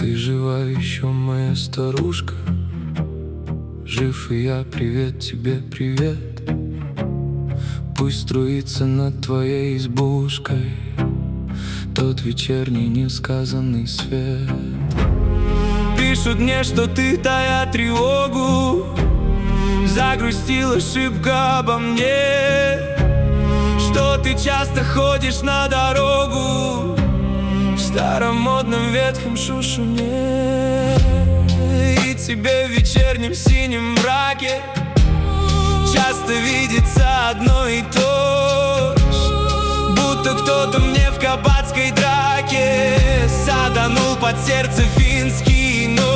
Ты жива еще, моя старушка? Жив и я, привет тебе, привет. Пусть струится над твоей избушкой тот вечерний несказанный свет. Пишут мне, что ты, тая тревогу, загрустила шибко обо мне, что ты часто ходишь на дорогу в старом модном ветхом шушуне. И тебе в вечернем синем мраке часто видится одно и то же, будто кто-то мне в кабацкой драке саданул под сердце финский нож.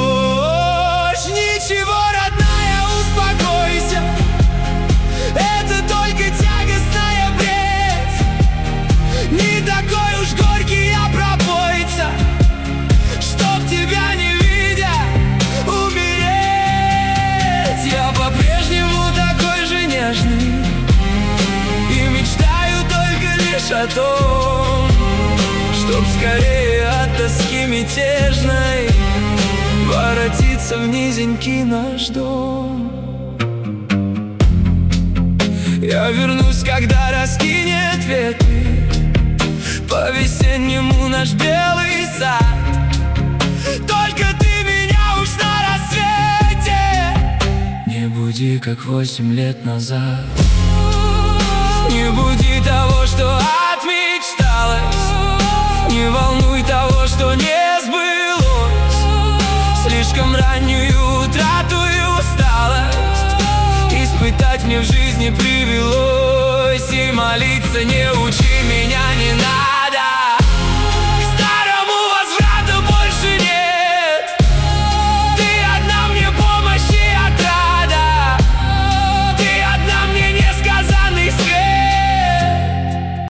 Ничего, родная, успокойся, это только тягостная бред. Не такой уж горький я пропойца, чтоб тебя не видя умереть. Я по-прежнему такой же нежный и мечтаю только лишь о том, чтоб скорее от тоски мятежной воротиться в низенький наш дом. Я вернусь, когда раскинет ветви по-весеннему наш белый сад. Только ты меня уж на рассвете не буди, как 8 лет назад. Не буди того, что